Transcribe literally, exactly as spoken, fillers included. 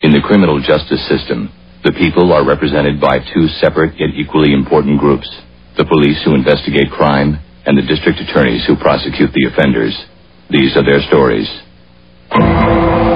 In the criminal justice system, the people are represented by two separate yet equally important groups: the police who investigate crime and the district attorneys who prosecute the offenders. These are their stories.